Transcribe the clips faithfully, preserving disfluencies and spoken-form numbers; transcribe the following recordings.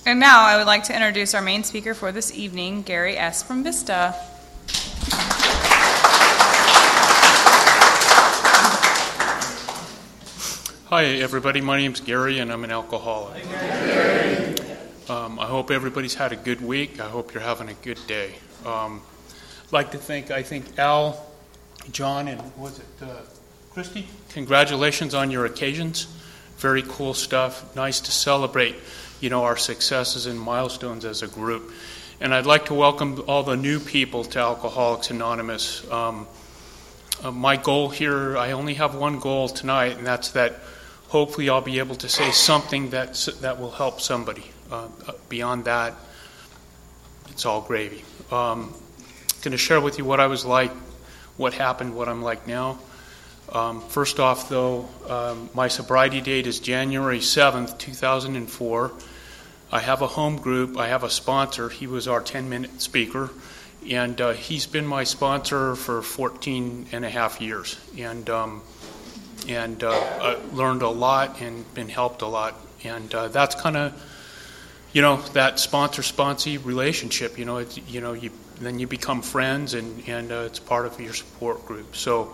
And now I would like to introduce our main speaker for this evening, Gary S. from Vista. Hi, everybody. My name's Gary, and I'm an alcoholic. Um, I hope everybody's had a good week. I hope you're having a good day. Um, I'd like to thank, I think, Al, John, and was it uh, Christy? Congratulations on your occasions. Very cool stuff. Nice to celebrate, you know, our successes and milestones as a group. And I'd like to welcome all the new people to Alcoholics Anonymous. Um, uh, my goal here, I only have one goal tonight, and that's that hopefully I'll be able to say something that's, that will help somebody. Uh, beyond that, it's all gravy. Um, going to share with you what I was like, what happened, what I'm like now. Um, first off, though, um, my sobriety date is January seventh, two thousand four. I have a home group. I have a sponsor. He was our ten-minute speaker, and uh, he's been my sponsor for fourteen and a half years. And um, and uh, I learned a lot and been helped a lot. And uh, that's kind of, you know, that sponsor-sponsee relationship. You know, it's, you know, you then you become friends, and and uh, it's part of your support group. So,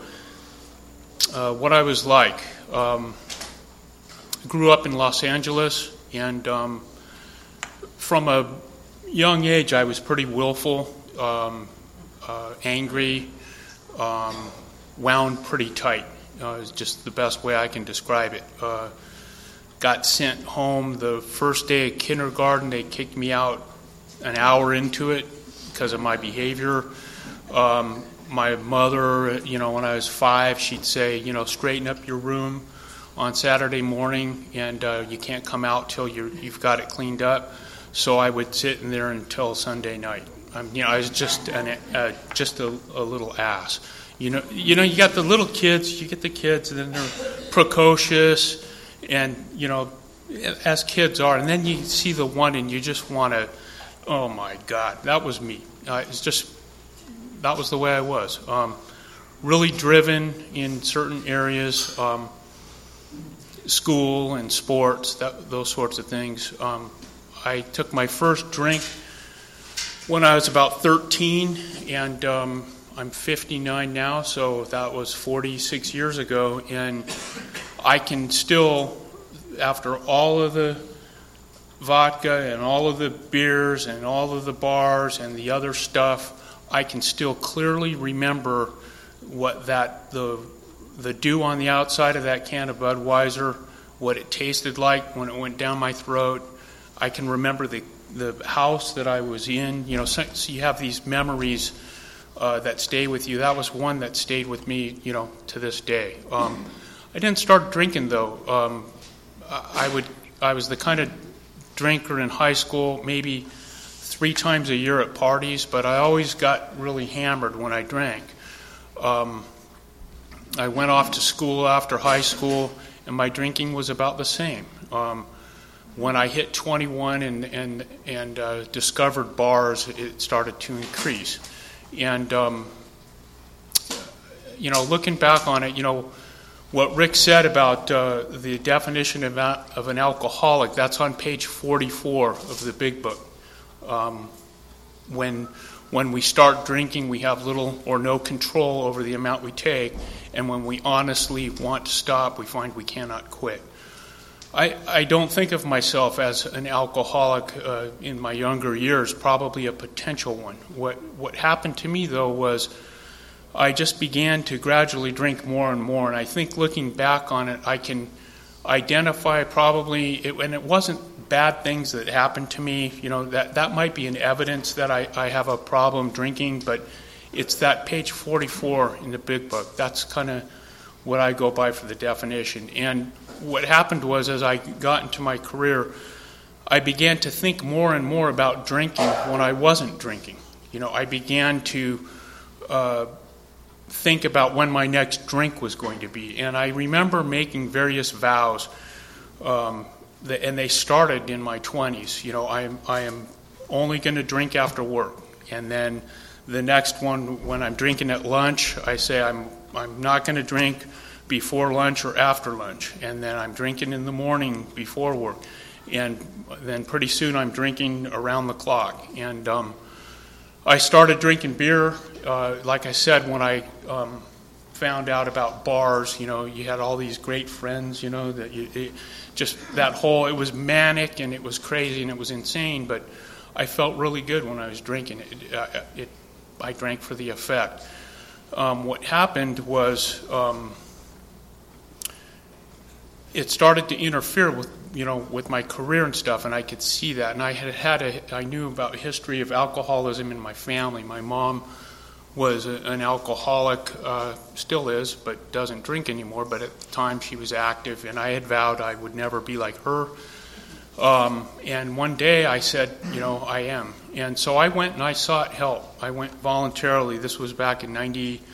uh, what I was like, um, grew up in Los Angeles, and um, from a young age, I was pretty willful, um, uh, angry, um, wound pretty tight. Uh, is just the best way I can describe it. Uh, got sent home the first day of kindergarten. They kicked me out an hour into it because of my behavior. Um, my mother, you know, when I was five, she'd say, you know, straighten up your room on Saturday morning, and uh, you can't come out till you're, you've got it cleaned up. So I would sit in there until Sunday night. Um, you know, I was just an, uh, just a, a little ass. You know, you know, you got the little kids, you get the kids, and then they're precocious, and, you know, as kids are, and then you see the one, and you just want to, oh my God, that was me. Uh, it's just, that was the way I was. Um, really driven in certain areas, um, school and sports, that, those sorts of things. Um, I took my first drink when I was about thirteen, and um, I'm fifty-nine now, so that was forty-six years ago, and I can still, after all of the vodka and all of the beers and all of the bars and the other stuff, I can still clearly remember what that, the the dew on the outside of that can of Budweiser, what it tasted like when it went down my throat. I can remember the, the house that I was in. You know, so, so you have these memories Uh, that stay with you. That was one that stayed with me, you know, to this day. Um, I didn't start drinking though. Um, I would, I was the kind of drinker in high school, maybe three times a year at parties, but I always got really hammered when I drank. Um, I went off to school after high school, and my drinking was about the same. Um, when I hit twenty-one and and and uh, discovered bars, it started to increase. And, um, you know, looking back on it, you know, what Rick said about uh, the definition of, of an alcoholic, that's on page forty-four of the big book. Um, when, when we start drinking, we have little or no control over the amount we take, and when we honestly want to stop, we find we cannot quit. I, I don't think of myself as an alcoholic uh, in my younger years, probably a potential one. What what happened to me, though, was I just began to gradually drink more and more, and I think looking back on it, I can identify probably, it, and it wasn't bad things that happened to me. You know, that, that might be an evidence that I, I have a problem drinking, but it's that page forty-four in the big book. That's kind of what I go by for the definition. And what happened was, as I got into my career, I began to think more and more about drinking when I wasn't drinking. You know, I began to uh, think about when my next drink was going to be. And I remember making various vows, um, that, and they started in my twenties. You know, I am, I am only going to drink after work. And then the next one, when I'm drinking at lunch, I say I'm I'm not going to drink before lunch or after lunch, and then I'm drinking in the morning before work. and then pretty soon I'm drinking around the clock. And um, I started drinking beer, uh, like I said, when I um, found out about bars. You know, you had all these great friends, you know, that you it, just that whole, it was manic and it was crazy and it was insane, but I felt really good when I was drinking it. Uh, it I drank for the effect. Um, what happened was um, it started to interfere with, you know, with my career and stuff, and I could see that. And I had had a, I knew about a history of alcoholism in my family. My mom was a, an alcoholic, uh, still is, but doesn't drink anymore. But at the time, she was active, and I had vowed I would never be like her. Um, and one day I said, you know, I am. And so I went and I sought help. I went voluntarily. This was back in nineteen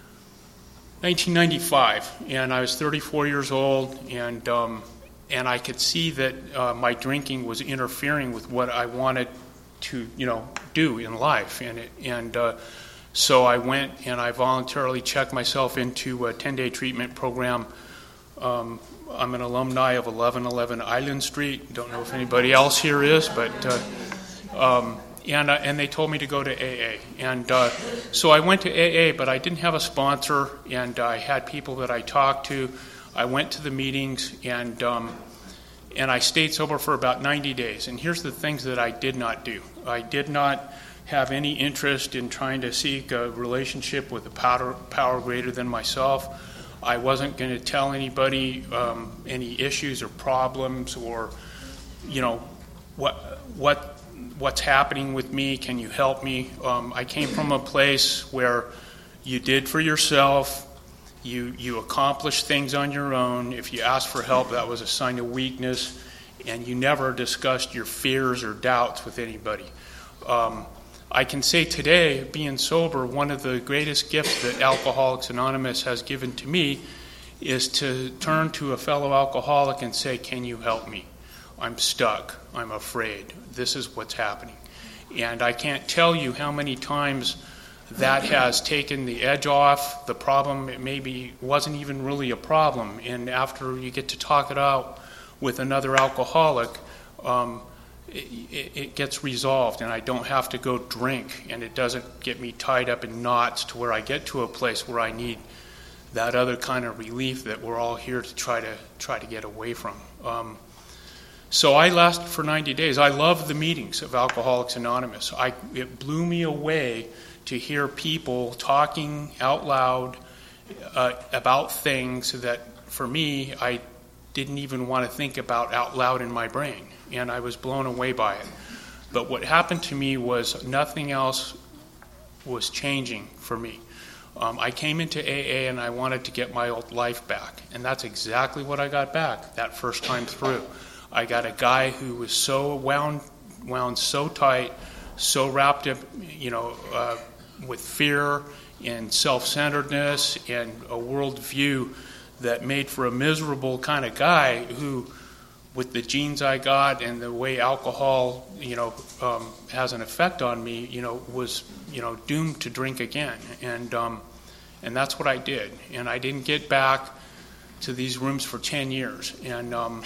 ninety-five, and I was thirty-four years old, and um, and I could see that uh, my drinking was interfering with what I wanted to, you know, do in life. And it, and uh, so I went and I voluntarily checked myself into a ten-day treatment program. Um, I'm an alumni of eleven eleven Island Street. Don't know if anybody else here is, but uh, um, and uh, and they told me to go to A A. And uh, so I went to A A, but I didn't have a sponsor, and I had people that I talked to. I went to the meetings, and um, and I stayed sober for about ninety days. And here's the things that I did not do. I did not have any interest in trying to seek a relationship with a power, power greater than myself. I wasn't going to tell anybody um, any issues or problems or, you know, what what what's happening with me. Can you help me? Um, I came from a place where you did for yourself. You you accomplished things on your own. If you asked for help, that was a sign of weakness, and you never discussed your fears or doubts with anybody. Um, I can say today, being sober, one of the greatest gifts that Alcoholics Anonymous has given to me is to turn to a fellow alcoholic and say, can you help me? I'm stuck. I'm afraid. This is what's happening. And I can't tell you how many times that has taken the edge off. The problem, it maybe wasn't even really a problem. And after you get to talk it out with another alcoholic, um, It, it gets resolved, and I don't have to go drink, and it doesn't get me tied up in knots to where I get to a place where I need that other kind of relief that we're all here to try to try to get away from. Um, so I lasted for ninety days. I love the meetings of Alcoholics Anonymous. I, it blew me away to hear people talking out loud uh, about things that, for me, I didn't even want to think about out loud in my brain. And I was blown away by it. But what happened to me was nothing else was changing for me. Um, I came into A A and I wanted to get my old life back. And that's exactly what I got back that first time through. I got a guy who was so wound, wound so tight, so wrapped up, you know, uh, with fear and self-centeredness and a worldview that made for a miserable kind of guy who, with the genes I got and the way alcohol, you know, um, has an effect on me, you know, was, you know, doomed to drink again. And um, and that's what I did. And I didn't get back to these rooms for ten years. And, um,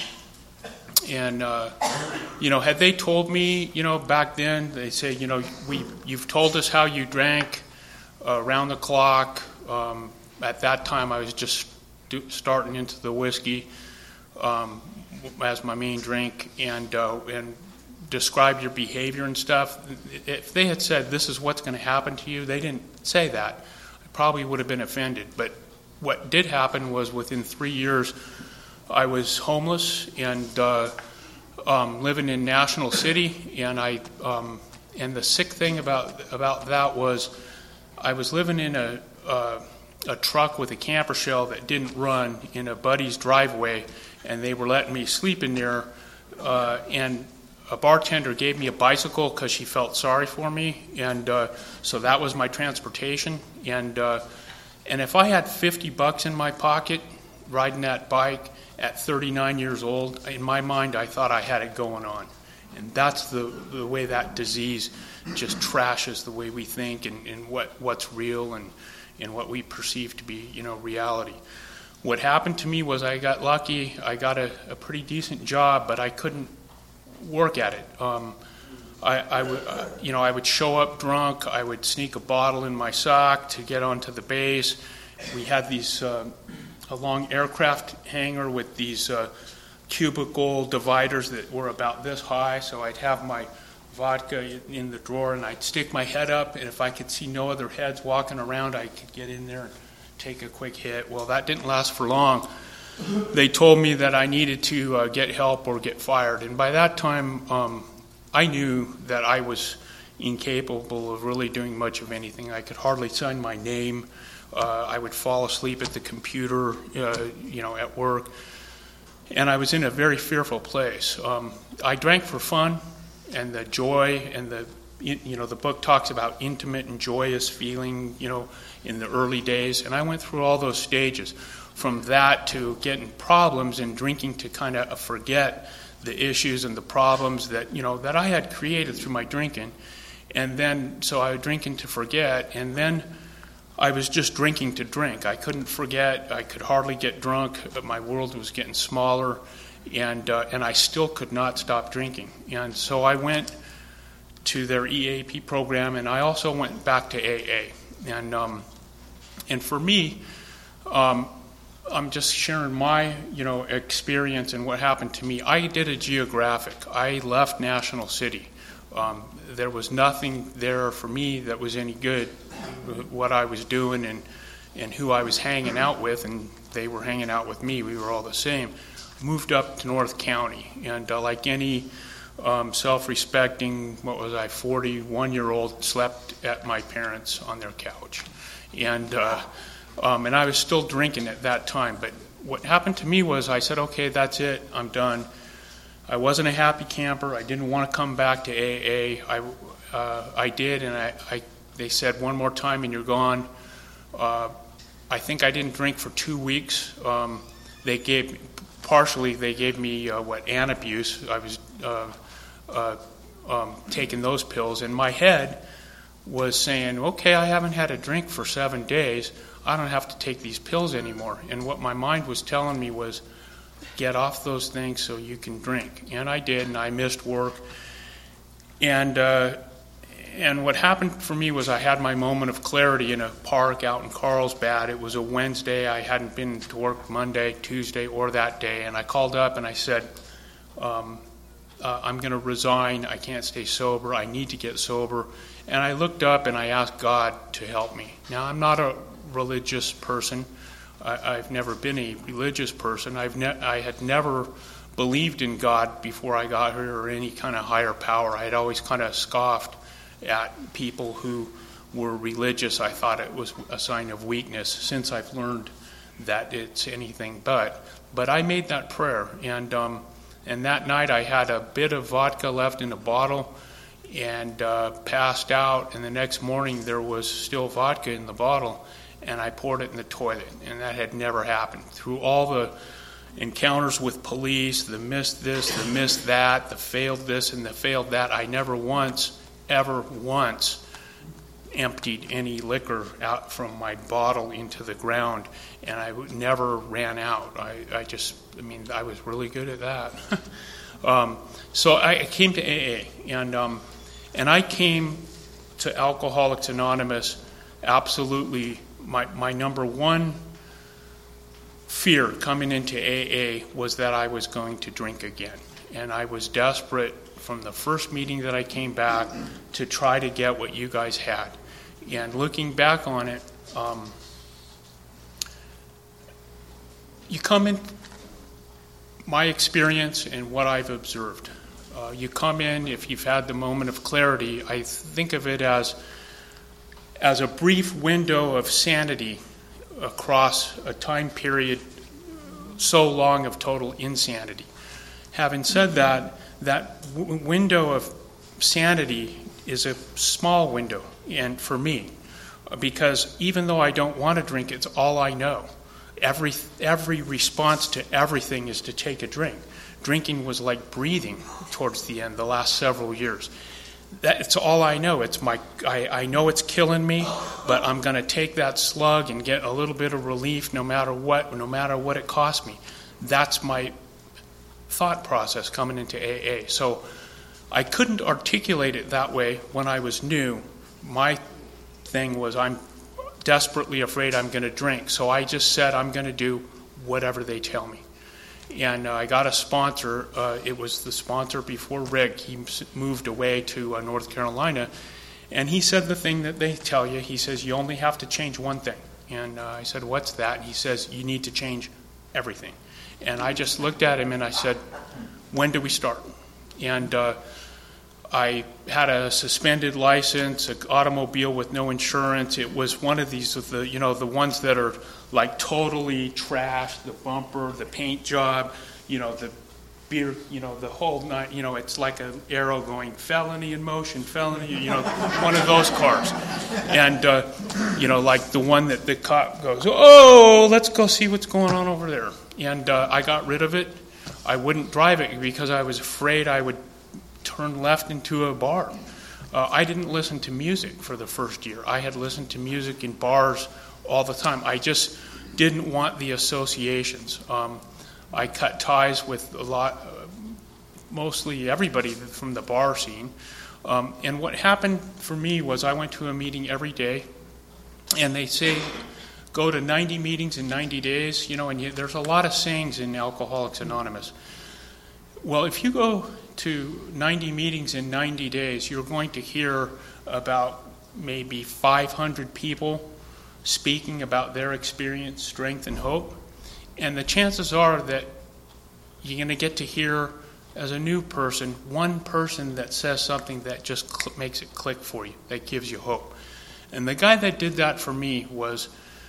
and uh, you know, had they told me, you know, back then, they say, you know, we you've told us how you drank uh, around the clock. Um, at that time, I was just do, starting into the whiskey. Um, as my main drink, and uh, and describe your behavior and stuff. If they had said, this is what's going to happen to you, they didn't say that. I probably would have been offended. But what did happen was within three years, I was homeless and uh, um, living in National City, and I um, and the sick thing about about that was I was living in a uh, a truck with a camper shell that didn't run in a buddy's driveway, and they were letting me sleep in there, uh, and a bartender gave me a bicycle because she felt sorry for me, and uh, so that was my transportation. And uh, and if I had fifty bucks in my pocket riding that bike at thirty-nine years old, in my mind I thought I had it going on. And that's the, the way that disease just trashes the way we think and, and what, what's real and, and what we perceive to be, you know, reality. What happened to me was I got lucky. I got a, a pretty decent job, but I couldn't work at it. Um, I, I would, uh, you know, I would show up drunk. I would sneak a bottle in my sock to get onto the base. We had these uh, a long aircraft hangar with these uh, cubicle dividers that were about this high. So I'd have my vodka in the drawer, and I'd stick my head up, and if I could see no other heads walking around, I could get in there and take a quick hit. Well, that didn't last for long. They told me that I needed to uh, get help or get fired, and by that time, um, I knew that I was incapable of really doing much of anything. I could hardly sign my name. Uh, I would fall asleep at the computer, uh, you know, at work, and I was in a very fearful place. Um, I drank for fun. And the joy and the, you know, the book talks about intimate and joyous feeling, you know, in the early days. And I went through all those stages, from that to getting problems and drinking to kind of forget the issues and the problems that, you know, that I had created through my drinking. And then, so I was drinking to forget. And then I was just drinking to drink. I couldn't forget. I could hardly get drunk. My world was getting smaller. And uh, and I still could not stop drinking. And so I went to their E A P program, and I also went back to A A. And um, and for me, um, I'm just sharing my you know experience and what happened to me. I did a geographic. I left National City. Um, there was nothing there for me that was any good. What I was doing and and who I was hanging out with, and they were hanging out with me. We were all the same. Moved up to North County, and uh, like any um, self-respecting, what was I, forty-one-year-old, slept at my parents on their couch, and uh, um, and I was still drinking at that time. But what happened to me was I said, okay, that's it, I'm done. I wasn't a happy camper. I didn't want to come back to A A. I uh, I did, and I, I they said one more time and you're gone. Uh, I think I didn't drink for two weeks. Um, they gave. Partially, they gave me uh, what Antabuse. I was uh, uh, um, taking those pills, and my head was saying, "Okay, I haven't had a drink for seven days. I don't have to take these pills anymore." And what my mind was telling me was, "Get off those things so you can drink." And I did, and I missed work. And uh, and what happened for me was I had my moment of clarity in a park out in Carlsbad. It was a Wednesday. I hadn't been to work Monday, Tuesday, or that day. And I called up and I said, um, uh, I'm going to resign. I can't stay sober. I need to get sober. And I looked up and I asked God to help me. Now, I'm not a religious person. I, I've never been a religious person. I've ne- I had never believed in God before I got here or any kind of higher power. I had always kind of scoffed at people who were religious. I thought it was a sign of weakness. Since I've learned that it's anything but. But I made that prayer, and um, and that night I had a bit of vodka left in a bottle and uh, passed out, and the next morning there was still vodka in the bottle, and I poured it in the toilet, and that had never happened. Through all the encounters with police, the missed this, the missed that, the failed this and the failed that, I never once ever once emptied any liquor out from my bottle into the ground, and I never ran out. I, I just, I mean, I was really good at that. um, so I came to A A, and um, and I came to Alcoholics Anonymous absolutely, my, my number one fear coming into A A was that I was going to drink again, and I was desperate from the first meeting that I came back to try to get what you guys had. And looking back on it, um, you come in, my experience and what I've observed, uh, you come in, if you've had the moment of clarity, I think of it as, as a brief window of sanity across a time period so long of total insanity. Having said that, that w- window of sanity is a small window, and for me, because even though I don't want to drink, it's all I know. Every every response to everything is to take a drink. Drinking was like breathing towards the end, the last several years. That, it's all I know. It's my I, I know it's killing me, but I'm going to take that slug and get a little bit of relief no matter what, no matter what it costs me. That's my thought process coming into A A. So I couldn't articulate it that way when I was new. My thing was I'm desperately afraid I'm going to drink. So I just said I'm going to do whatever they tell me. And uh, I got a sponsor. Uh, it was the sponsor before Rick. He moved away to uh, North Carolina. And he said the thing that they tell you. He says, you only have to change one thing. And uh, I said, what's that? And he says, you need to change everything. And I just looked at him and I said, when do we start? And uh, I had a suspended license, an automobile with no insurance. It was one of these, of the you know, the ones that are like totally trashed, the bumper, the paint job, you know, the beer, you know, the whole night, you know, it's like an arrow going felony in motion, felony, you know, one of those cars. And, uh, you know, like the one that the cop goes, oh, let's go see what's going on over there. And uh, I got rid of it. I wouldn't drive it because I was afraid I would turn left into a bar. Uh, I didn't listen to music for the first year. I had listened to music in bars all the time. I just didn't want the associations. Um, I cut ties with a lot, uh, mostly everybody from the bar scene. Um, and what happened for me was I went to a meeting every day, and they say, go to ninety meetings in ninety days, you know, and you, there's a lot of sayings in Alcoholics Anonymous. Well, if you go to ninety meetings in ninety days, you're going to hear about maybe five hundred people speaking about their experience, strength, and hope. And the chances are that you're going to get to hear, as a new person, one person that says something that just cl- makes it click for you, that gives you hope. And the guy that did that for me was,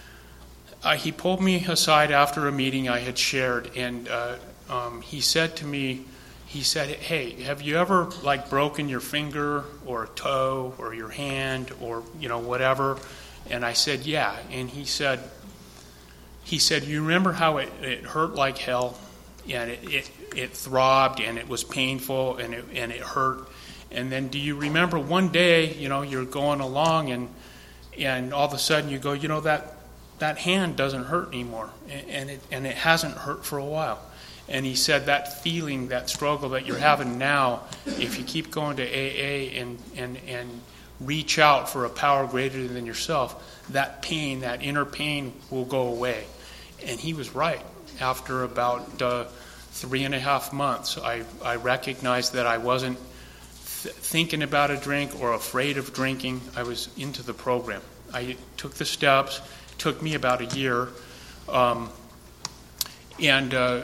uh, he pulled me aside after a meeting I had shared, and uh, um, he said to me, he said, hey, have you ever like broken your finger or a toe or your hand or, you know, whatever? And I said, yeah. And he said, he said, you remember how it, it hurt like hell, and it, it, it throbbed and it was painful and it, and it hurt. And then do you remember one day, you know, you're going along and and all of a sudden you go, you know, that that hand doesn't hurt anymore, and, and it and it hasn't hurt for a while. And he said that feeling, that struggle that you're having now, if you keep going to A A and, and, and reach out for a power greater than yourself, that pain, that inner pain will go away. And he was right. After about uh, three and a half months, I, I recognized that I wasn't th- thinking about a drink or afraid of drinking. I was into the program. I took the steps. It took me about a year. Um, and... Uh,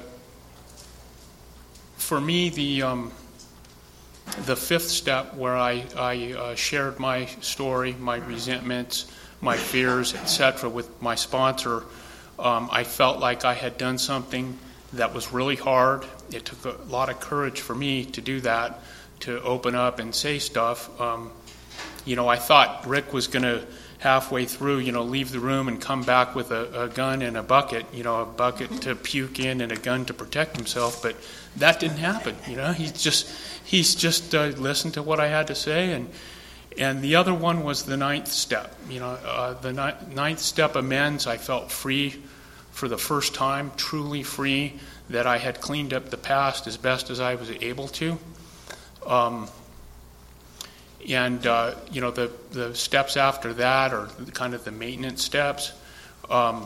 For me, the um, the fifth step where I, I uh, shared my story, my resentments, my fears, et cetera, with my sponsor, um, I felt like I had done something that was really hard. It took a lot of courage for me to do that, to open up and say stuff. Um, you know, I thought Rick was going to halfway through, you know, leave the room and come back with a, a gun and a bucket, you know, a bucket to puke in and a gun to protect himself, but that didn't happen. You know, he's just he's just uh, listened to what I had to say, and and the other one was the ninth step. You know, uh, the ni- ninth step amends. I felt free for the first time, truly free, that I had cleaned up the past as best as I was able to. Um, and uh, you know, the the steps after that are kind of the maintenance steps. Um,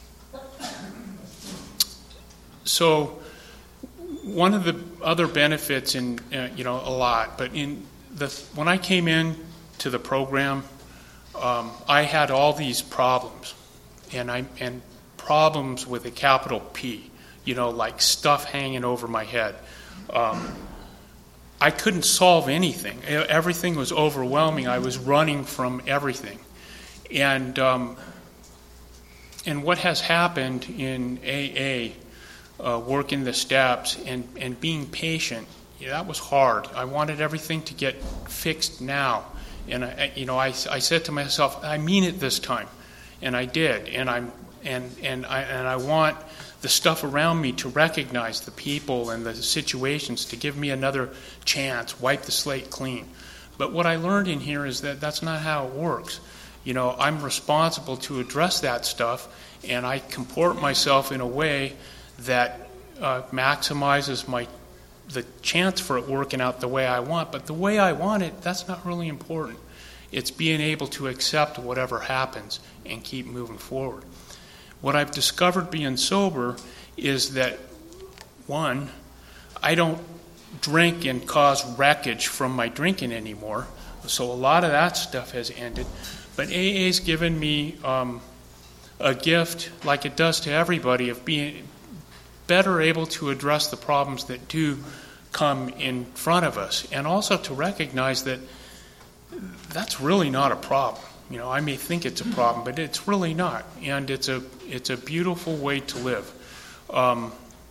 so. One of the other benefits, in uh, you know, a lot, but in the when I came in to the program, um, I had all these problems, and I and problems with a capital P, you know, like stuff hanging over my head. Um, I couldn't solve anything. Everything was overwhelming. I was running from everything, and um, and what has happened in A A. Uh, working the steps and, and being patient, yeah, that was hard. I wanted everything to get fixed now. And, I, you know, I, I said to myself, I mean it this time. And I did. And, I'm, and, and, I, and I want the stuff around me to recognize the people and the situations, to give me another chance, wipe the slate clean. But what I learned in here is that that's not how it works. You know, I'm responsible to address that stuff, and I comport myself in a way that uh, maximizes my the chance for it working out the way I want. But the way I want it, that's not really important. It's being able to accept whatever happens and keep moving forward. What I've discovered being sober is that, one, I don't drink and cause wreckage from my drinking anymore. So a lot of that stuff has ended. But A A's given me um, a gift, like it does to everybody, of being better able to address the problems that do come in front of us, and also to recognize that that's really not a problem. You know, I may think it's a problem, but it's really not, and it's a it's a beautiful way to live. Um,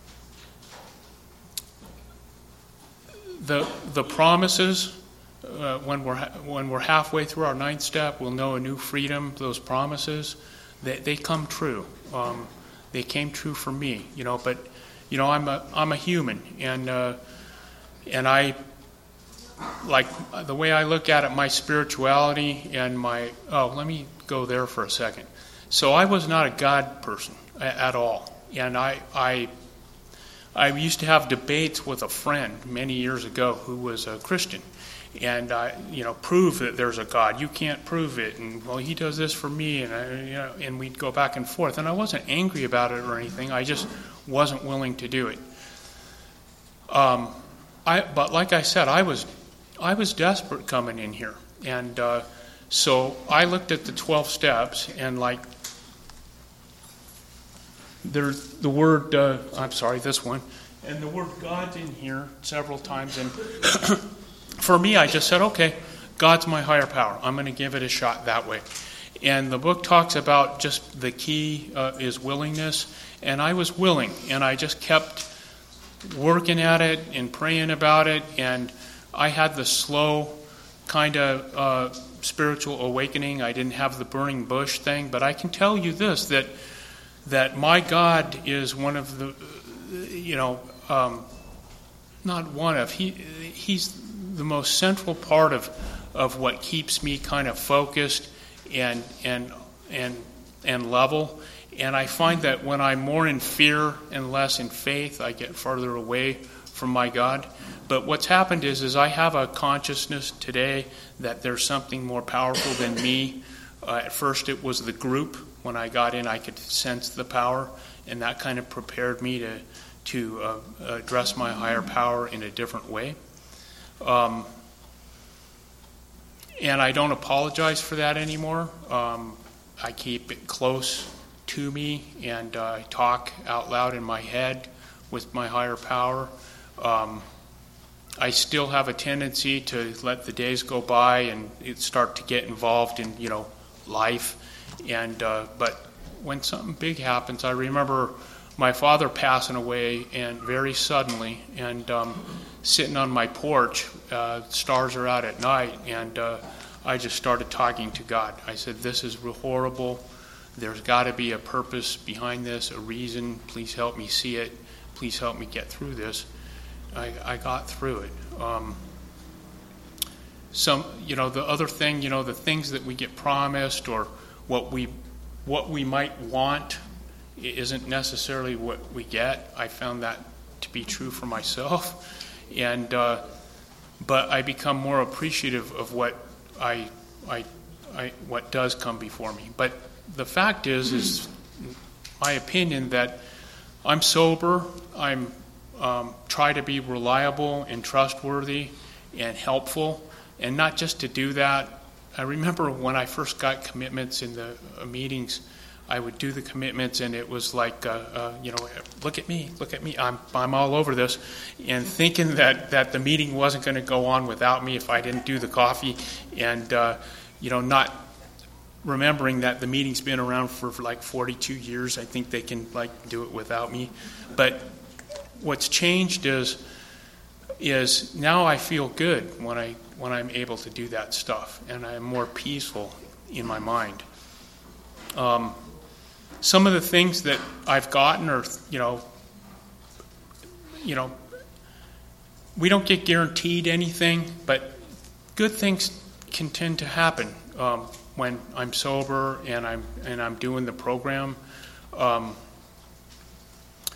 the the promises. Uh, when we're when we're halfway through our ninth step, we'll know a new freedom. Those promises, they they come true. Um, they came true for me, you know. But you know, I'm a I'm a human, and uh, and I like the way I look at it. My spirituality and my oh, let me go there for a second. So I was not a God person at all, and I I I used to have debates with a friend many years ago who was a Christian. And uh, you know, prove that there's a God. You can't prove it, and well, He does this for me, and I, you know, and we'd go back and forth. And I wasn't angry about it or anything. I just wasn't willing to do it. Um, I but like I said, I was I was desperate coming in here, and uh, so I looked at the twelve steps, and like there's the word. Uh, I'm sorry, this one, and the word God's in here several times, and. For me, I just said, okay, God's my higher power. I'm going to give it a shot that way. And the book talks about just the key uh, is willingness. And I was willing, and I just kept working at it and praying about it. And I had the slow kind of uh, spiritual awakening. I didn't have the burning bush thing. But I can tell you this, that that my God is one of the, you know, um, not one of, he he's the most central part of of what keeps me kind of focused and and and and level. And I find that when I'm more in fear and less in faith, I get farther away from my God. But what's happened is is I have a consciousness today that there's something more powerful than me. Uh, at first it was the group. When I got in, I could sense the power, and that kind of prepared me to to uh, address my higher power in a different way. Um, and I don't apologize for that anymore. Um, I keep it close to me, and uh, I talk out loud in my head with my higher power. Um, I still have a tendency to let the days go by and it start to get involved in, you know, life. And uh, but when something big happens, I remember my father passing away, and very suddenly, and um, sitting on my porch, uh, stars are out at night, and uh, I just started talking to God. I said, this is horrible. There's got to be a purpose behind this, a reason. Please help me see it. Please help me get through this. I, I got through it. Um, some, you know, the other thing, you know, the things that we get promised or what we, what we might want isn't necessarily what we get. I found that to be true for myself. And uh, but I become more appreciative of what I, I, I, what does come before me. But the fact is, is my opinion that I'm sober. I'm um, try to be reliable and trustworthy and helpful, and not just to do that. I remember when I first got commitments in the uh, meetings. I would do the commitments, and it was like, uh, uh, you know, look at me, look at me, I'm I'm all over this, and thinking that, that the meeting wasn't going to go on without me if I didn't do the coffee, and, uh, you know, not remembering that the meeting's been around for, for like forty-two years. I think they can, like, do it without me. But what's changed is is now I feel good when, I, when I'm able to do that stuff, and I'm more peaceful in my mind. Um, Some of the things that I've gotten are, you know, you know, we don't get guaranteed anything, but good things can tend to happen um, when I'm sober and I'm and I'm doing the program. Um,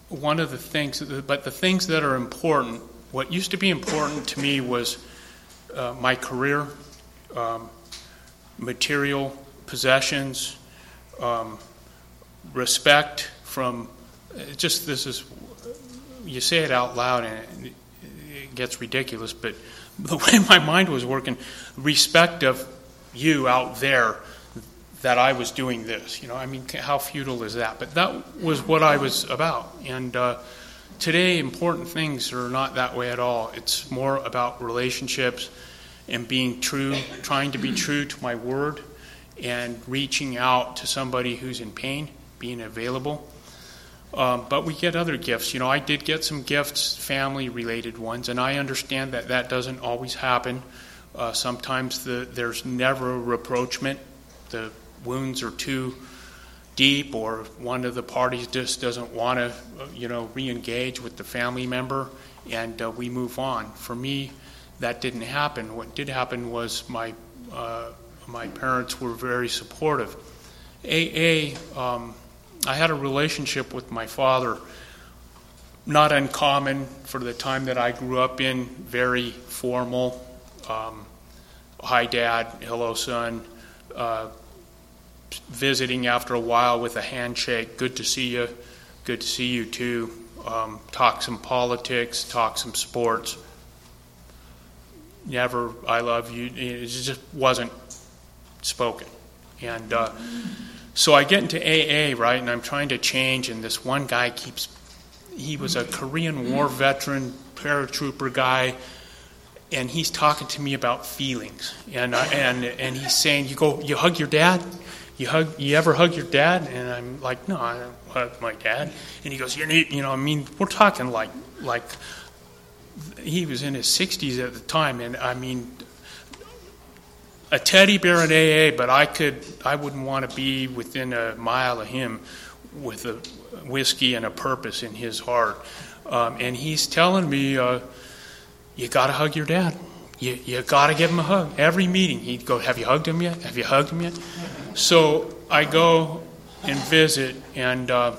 one of the things, but the things that are important, what used to be important to me was uh, my career, um, material possessions, um, respect from, just this is, you say it out loud and it, it gets ridiculous, but the way my mind was working, respect of you out there that I was doing this. You know, I mean, how futile is that? But that was what I was about. And uh, today, important things are not that way at all. It's more about relationships and being true, trying to be true to my word, and reaching out to somebody who's in pain, being available. Um, but we get other gifts. You know, I did get some gifts, family-related ones, and I understand that that doesn't always happen. Uh, sometimes the, there's never a rapprochement. The wounds are too deep, or one of the parties just doesn't want to, you know, re-engage with the family member, and uh, we move on. For me, that didn't happen. What did happen was my uh, my parents were very supportive. A A, um, I had a relationship with my father, not uncommon for the time that I grew up in, very formal. Um, hi, Dad. Hello, son. Uh, visiting after a while with a handshake. Good to see you. Good to see you too. Um, talk some politics. Talk some sports. Never, I love you. It just wasn't spoken. And uh, so I get into A A, right, and I'm trying to change, and this one guy keeps, he was a Korean War veteran, paratrooper guy, and he's talking to me about feelings. And uh, and and he's saying, you go, you hug your dad? You hug? You ever hug your dad? And I'm like, no, I don't hug my dad. And he goes, you need, you know, I mean, we're talking like like he was in his sixties at the time, and I mean, a teddy bear in A A, but I could, I wouldn't want to be within a mile of him with a whiskey and a purpose in his heart. Um, and he's telling me, uh, you got to hug your dad. You you got to give him a hug. Every meeting, he'd go, have you hugged him yet? Have you hugged him yet? So I go and visit, and uh,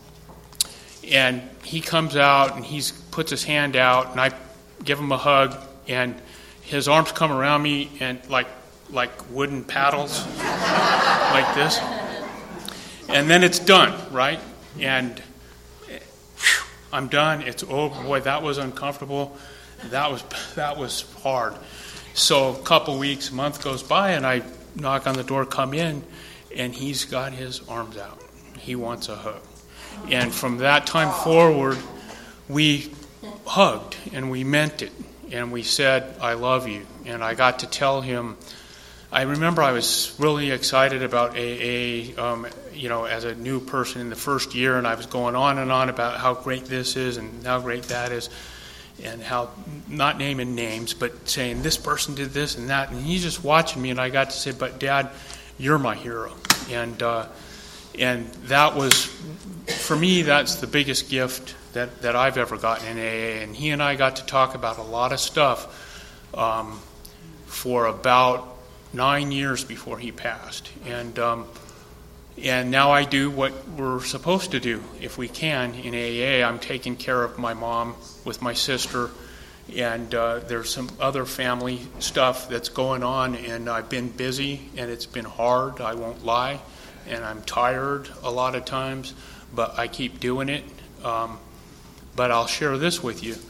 and he comes out, and he puts his hand out, and I give him a hug, and his arms come around me, and like like wooden paddles, like this. And then it's done, right? And whew, I'm done. It's, oh boy, that was uncomfortable. That was that was hard. So a couple weeks, a month goes by, and I knock on the door, come in, and he's got his arms out. He wants a hug. And from that time forward, we hugged, and we meant it. And we said, I love you. And I got to tell him, I remember I was really excited about A A, um, you know, as a new person in the first year, and I was going on and on about how great this is and how great that is, and how, not naming names, but saying this person did this and that, and he's just watching me, and I got to say, but Dad, you're my hero. And uh, and that was, for me, that's the biggest gift that, that I've ever gotten in A A, and he and I got to talk about a lot of stuff um, for about nine years before he passed. And um, and now I do what we're supposed to do, if we can, in A A. I'm taking care of my mom with my sister, and uh, there's some other family stuff that's going on, and I've been busy, and it's been hard, I won't lie, and I'm tired a lot of times, but I keep doing it. Um, but I'll share this with you.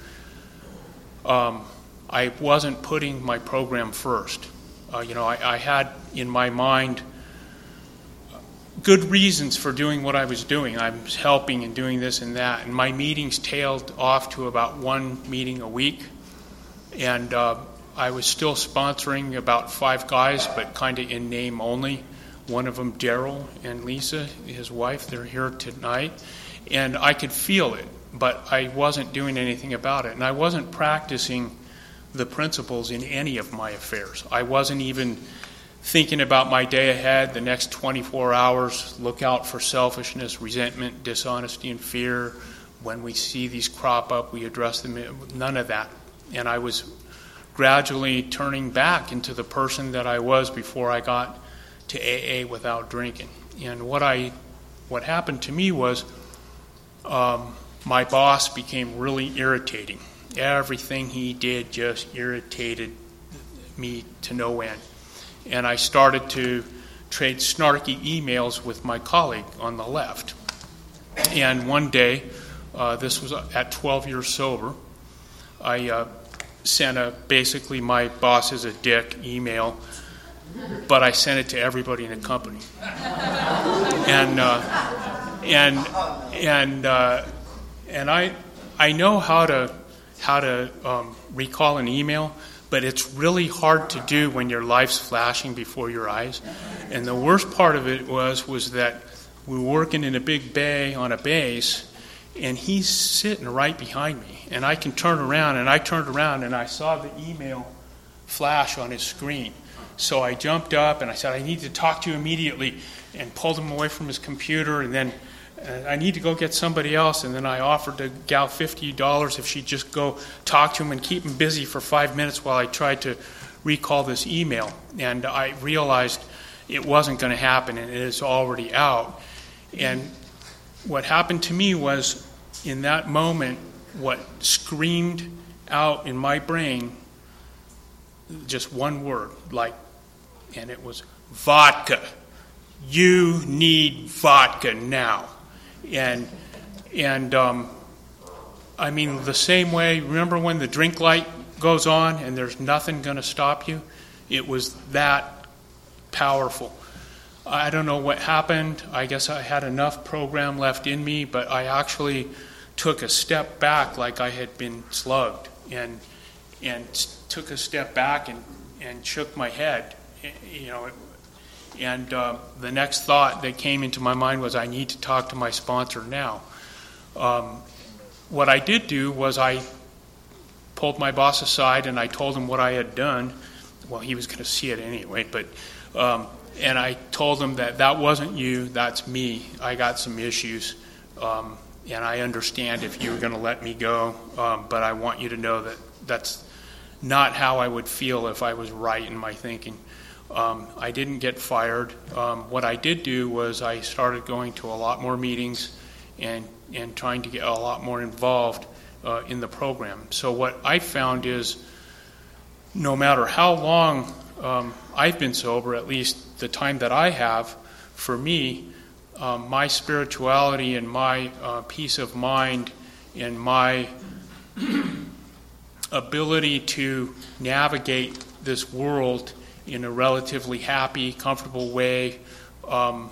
Um, I wasn't putting my program first. Uh, you know, I, I had in my mind good reasons for doing what I was doing. I was helping and doing this and that, and my meetings tailed off to about one meeting a week. And uh, I was still sponsoring about five guys, but kind of in name only. One of them, Daryl, and Lisa, his wife, they're here tonight. And I could feel it, but I wasn't doing anything about it. And I wasn't practicing the principles in any of my affairs. I wasn't even thinking about my day ahead, the next twenty-four hours, look out for selfishness, resentment, dishonesty, and fear. When we see these crop up, we address them. None of that. And I was gradually turning back into the person that I was before I got to A A without drinking. And what I, what happened to me was um, my boss became really irritating. Everything he did just irritated me to no end. And I started to trade snarky emails with my colleague on the left. And one day, uh, this was at twelve years sober, I uh, sent a basically my boss is a dick email, but I sent it to everybody in the company. And uh, and and uh, and I I know how to how to um, recall an email, but it's really hard to do when your life's flashing before your eyes. And the worst part of it was was that we were working in a big bay on a base, and he's sitting right behind me. And I can turn around, and I turned around, and I saw the email flash on his screen. So I jumped up, and I said, I need to talk to you immediately, and pulled him away from his computer, and then uh, I need to go get somebody else. And then I offered the gal fifty dollars if she'd just go talk to him and keep him busy for five minutes while I tried to recall this email. And I realized it wasn't going to happen, and it is already out. And what happened to me was, in that moment, what screamed out in my brain, just one word, like, and it was vodka. You need vodka now. And, and um, I mean, the same way, remember when the drink light goes on and there's nothing going to stop you? It was that powerful. I don't know what happened. I guess I had enough program left in me, but I actually took a step back like I had been slugged, and and took a step back and, and shook my head. You know, and uh, the next thought that came into my mind was, I need to talk to my sponsor now. Um, what I did do was I pulled my boss aside and I told him what I had done. Well, he was going to see it anyway, but um, and I told him that that wasn't you, that's me. I got some issues, um, and I understand if you were going to let me go, um, but I want you to know that that's not how I would feel if I was right in my thinking. Um, I didn't get fired. Um, what I did do was I started going to a lot more meetings and, and trying to get a lot more involved uh, in the program. So what I found is, no matter how long um, I've been sober, at least the time that I have, for me, um, my spirituality and my uh, peace of mind and my ability to navigate this world in a relatively happy, comfortable way um,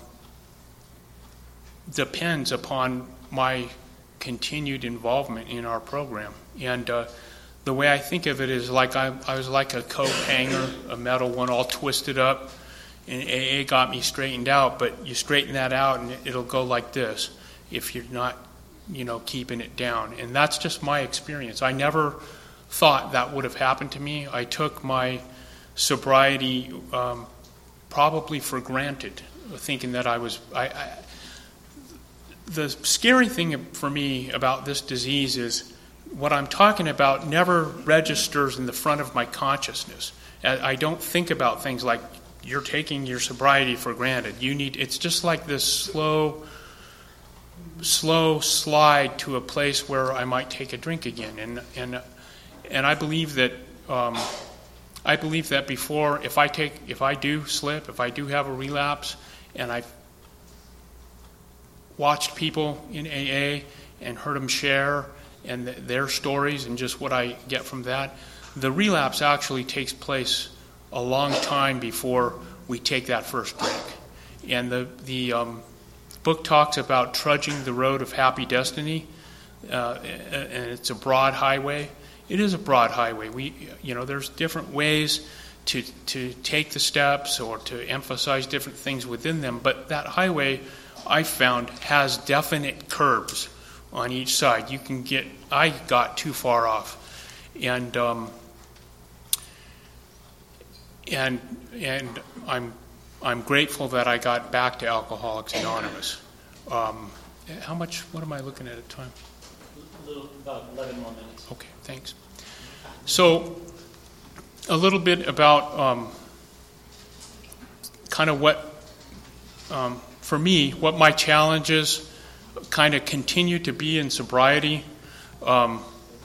depends upon my continued involvement in our program. And uh, the way I think of it is like I, I was like a coat hanger, a metal one all twisted up, and A A got me straightened out, but you straighten that out and it'll go like this if you're not, you know, keeping it down. And that's just my experience. I never thought that would have happened to me. I took my sobriety um, probably for granted, thinking that I was... I, I, the scary thing for me about this disease is what I'm talking about never registers in the front of my consciousness. I don't think about things like you're taking your sobriety for granted. You need. It's just like this slow, slow slide to a place where I might take a drink again. And and and I believe that um, I believe that before, if I take, if I do slip, if I do have a relapse, and I've watched people in A A and heard them share and th- their stories and just what I get from that, the relapse actually takes place a long time before we take that first drink. And the the um, book talks about trudging the road of happy destiny, uh, and it's a broad highway. It is a broad highway. We, you know, there's different ways to to take the steps or to emphasize different things within them, but that highway, I found, has definite curbs on each side. You can get, I got too far off. And um, and and I'm I'm grateful that I got back to Alcoholics Anonymous. Um, how much, what am I looking at at time? A little, about eleven more minutes. Okay, thanks. So a little bit about um, kind of what, um, for me, what my challenges kind of continued to be in sobriety, um,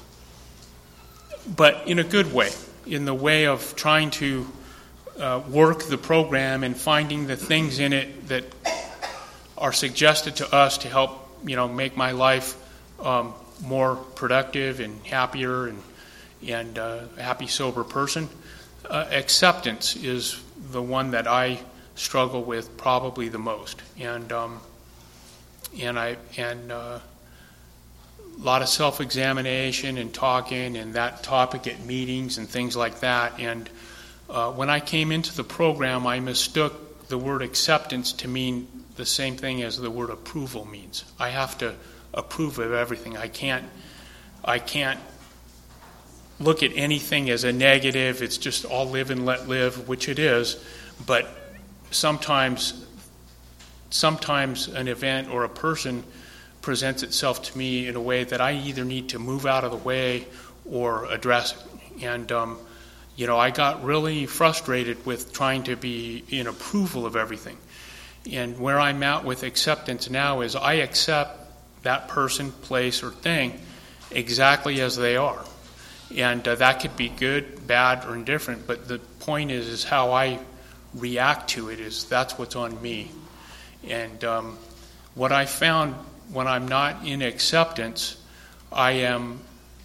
but in a good way, in the way of trying to uh, work the program and finding the things in it that are suggested to us to help, you know, make my life um, more productive and happier and and uh, a happy, sober person. Uh, acceptance is the one that I struggle with probably the most, and um, and I and uh, a lot of self-examination and talking and that topic at meetings and things like that. And uh, when I came into the program, I mistook the word acceptance to mean the same thing as the word approval means. I have to approve of everything. I can't. I can't look at anything as a negative. It's just all live and let live, which it is. But sometimes, sometimes an event or a person presents itself to me in a way that I either need to move out of the way or address it. And um, you know, I got really frustrated with trying to be in approval of everything. And where I'm at with acceptance now is I accept that person, place, or thing exactly as they are. And uh, that could be good, bad, or indifferent, but the point is is how I react to it is that's what's on me. And um, what I found when I'm not in acceptance, I am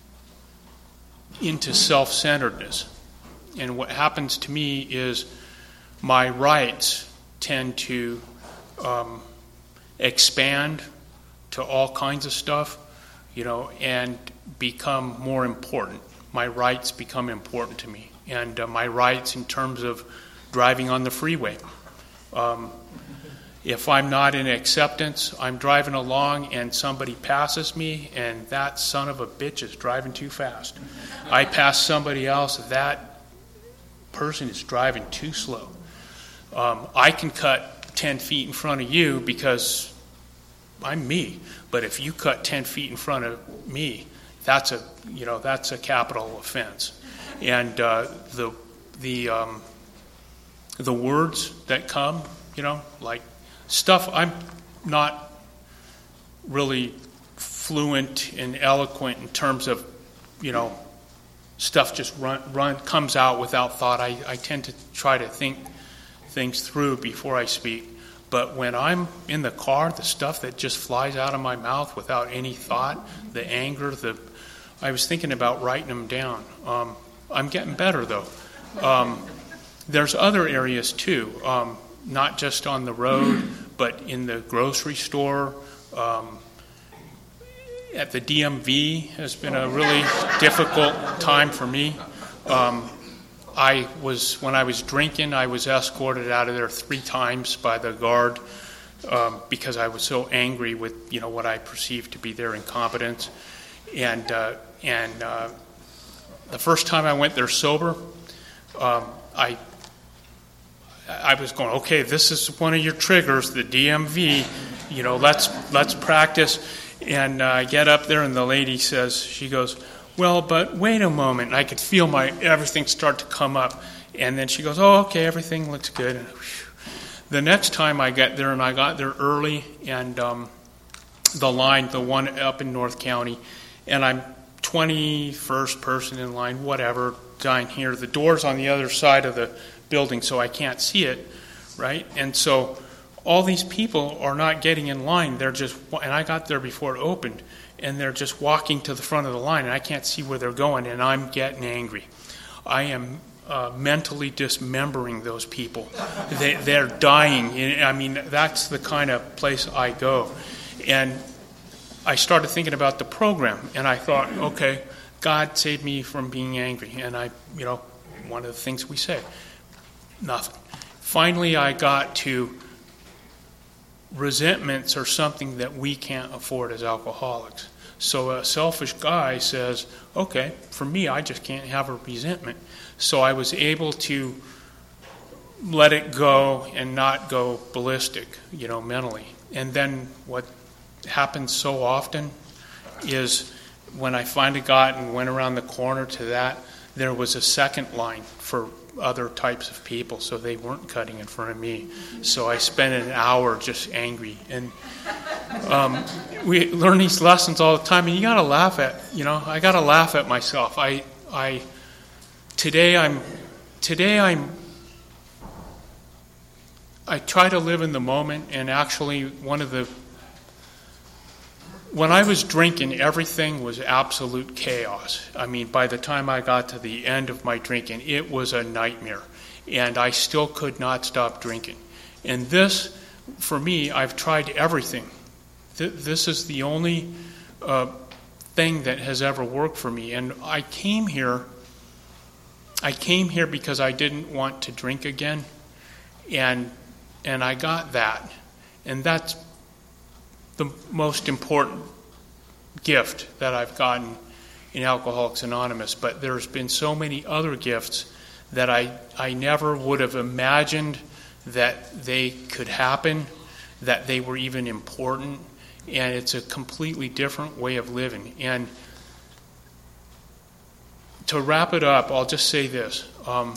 into self-centeredness. And what happens to me is my rights tend to um, expand to all kinds of stuff, you know, and become more important. My rights become important to me, and uh, my rights in terms of driving on the freeway. Um, if I'm not in acceptance, I'm driving along and somebody passes me, and that son of a bitch is driving too fast. I pass somebody else, that person is driving too slow. Um, I can cut ten feet in front of you because I'm me, but if you cut ten feet in front of me, that's a you know that's a capital offense. And uh, the the um, the words that come, you know, like stuff I'm not really fluent and eloquent in terms of, you know, stuff just run run comes out without thought. I, I tend to try to think things through before I speak. But when I'm in the car, the stuff that just flies out of my mouth without any thought, the anger, the I was thinking about writing them down. Um, I'm getting better, though. Um, there's other areas, too, um, not just on the road, but in the grocery store. Um, at the D M V has been a really difficult time for me. Um, I was, when I was drinking, I was escorted out of there three times by the guard um, because I was so angry with, you know, what I perceived to be their incompetence. And uh, and uh, the first time I went there sober, um, I I was going, okay, this is one of your triggers, the D M V. You know, let's let's practice. And uh, I get up there, and the lady says, she goes, well, but wait a moment. And I could feel my everything start to come up. And then she goes, oh, okay, everything looks good. And the next time I got there, and I got there early, and um, the line, the one up in North County, and I'm twenty-first person in line, whatever, down here. The door's on the other side of the building, so I can't see it, right? And so all these people are not getting in line. They're just, and I got there before it opened, and they're just walking to the front of the line, and I can't see where they're going, and I'm getting angry. I am uh, mentally dismembering those people. They, they're dying. I mean, that's the kind of place I go. And I started thinking about the program, and I thought, okay, God saved me from being angry. And I, you know, one of the things we say, nothing. Finally, I got to resentments are something that we can't afford as alcoholics. So a selfish guy says, okay, for me, I just can't have a resentment. So I was able to let it go and not go ballistic, you know, mentally. And then what happens so often is when I finally got and went around the corner to that, there was a second line for other types of people, so they weren't cutting in front of me. So I spent an hour just angry. And um, we learn these lessons all the time, and you got to laugh at, you know, I got to laugh at myself. I, I, today I'm, today I'm, I try to live in the moment, and actually one of the, when I was drinking, everything was absolute chaos. I mean, by the time I got to the end of my drinking, it was a nightmare, and I still could not stop drinking. And this, for me, I've tried everything. Th- this is the only uh, thing that has ever worked for me. And I came here, I came here because I didn't want to drink again, and and I got that. And that's the most important gift that I've gotten in Alcoholics Anonymous. But there's been so many other gifts that I, I never would have imagined that they could happen, that they were even important, and it's a completely different way of living. And to wrap it up, I'll just say this. Um,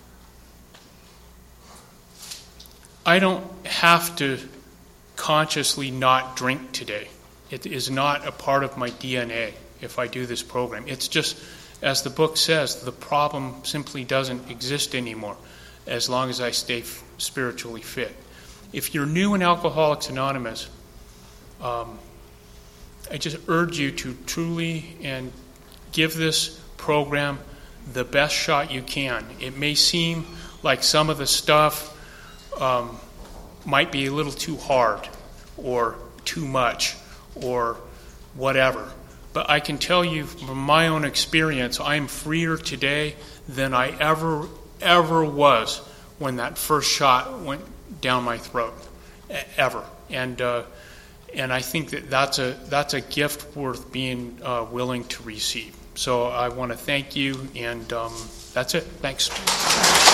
I don't have to consciously not drink today. It is not a part of my D N A if I do this program. It's just, as the book says, the problem simply doesn't exist anymore as long as I stay f- spiritually fit. If you're new in Alcoholics Anonymous, um, I just urge you to truly and give this program the best shot you can. It may seem like some of the stuff um, might be a little too hard or too much or whatever. But I can tell you from my own experience, I'm freer today than I ever, ever was when that first shot went down my throat, ever. And uh, and I think that that's a that's a gift worth being uh, willing to receive. So I want to thank you, and um, that's it. Thanks.